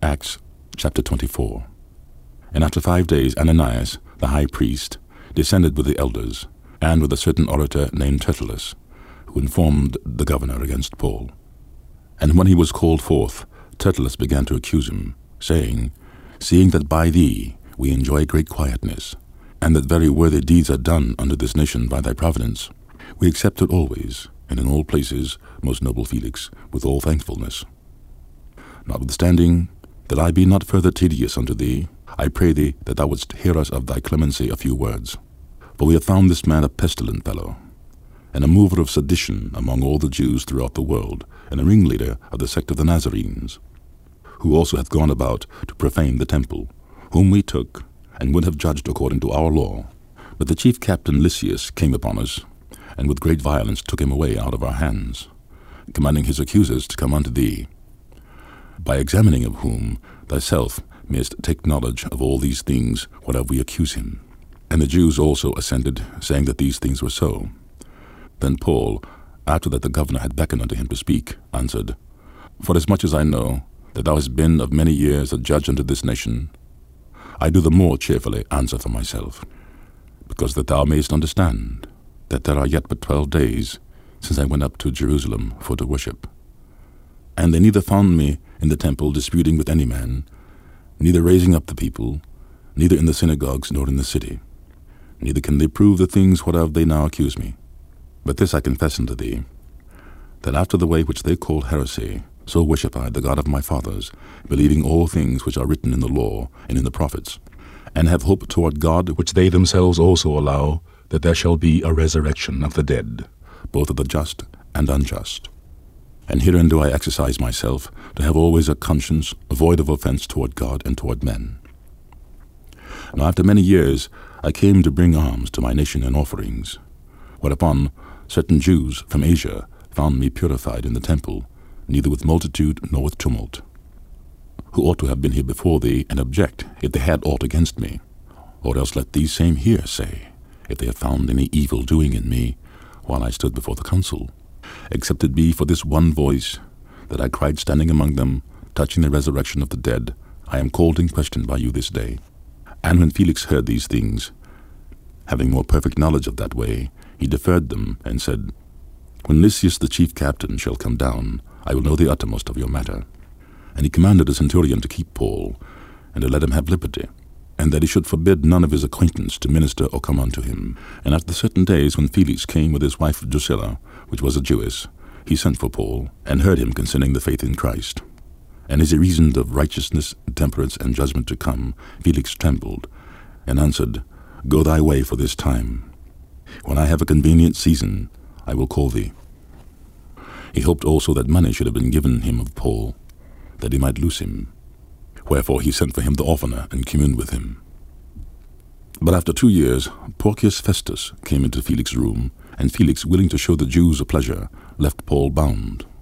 Acts chapter 24. And after 5 days Ananias, the high priest, descended with the elders, and with a certain orator named Tertullus, who informed the governor against Paul. And when he was called forth, Tertullus began to accuse him, saying, Seeing that by thee we enjoy great quietness, and that very worthy deeds are done unto this nation by thy providence, we accept it always, and in all places, most noble Felix, with all thankfulness. Notwithstanding, that I be not further tedious unto thee, I pray thee that thou wouldst hear us of thy clemency a few words. For we have found this man a pestilent fellow, and a mover of sedition among all the Jews throughout the world, and a ringleader of the sect of the Nazarenes, who also hath gone about to profane the temple, whom we took, and would have judged according to our law. But the chief captain Lysias came upon us, and with great violence took him away out of our hands, commanding his accusers to come unto thee, by examining of whom thyself mayest take knowledge of all these things whereof we accuse him. And the Jews also assented, saying that these things were so. Then Paul, after that the governor had beckoned unto him to speak, answered, Forasmuch as I know that thou hast been of many years a judge unto this nation, I do the more cheerfully answer for myself, because that thou mayest understand that there are yet but 12 days since I went up to Jerusalem for to worship. And they neither found me in the temple disputing with any man, neither raising up the people, neither in the synagogues nor in the city. Neither can they prove the things whereof they now accuse me. But this I confess unto thee, that after the way which they call heresy, so worship I the God of my fathers, believing all things which are written in the law and in the prophets, and have hope toward God, which they themselves also allow, that there shall be a resurrection of the dead, both of the just and unjust. And herein do I exercise myself, to have always a conscience void of offense toward God and toward men. Now after many years I came to bring alms to my nation and offerings, whereupon certain Jews from Asia found me purified in the temple, neither with multitude nor with tumult, who ought to have been here before thee, and object, if they had aught against me. Or else let these same here say, if they have found any evil doing in me, while I stood before the council, except it be for this one voice, that I cried standing among them, touching the resurrection of the dead, I am called in question by you this day. And when Felix heard these things, having more perfect knowledge of that way, he deferred them, and said, When Lysias the chief captain shall come down, I will know the uttermost of your matter. And he commanded a centurion to keep Paul, and to let him have liberty, and that he should forbid none of his acquaintance to minister or come unto him. And after certain days, when Felix came with his wife Drusilla, which was a Jewess, he sent for Paul, and heard him concerning the faith in Christ. And as he reasoned of righteousness, temperance, and judgment to come, Felix trembled, and answered, Go thy way for this time. When I have a convenient season, I will call thee. He hoped also that money should have been given him of Paul, that he might loose him. Wherefore he sent for him the oftener, and communed with him. But after 2 years, Porcius Festus came into Felix's room, and Felix, willing to show the Jews a pleasure, left Paul bound.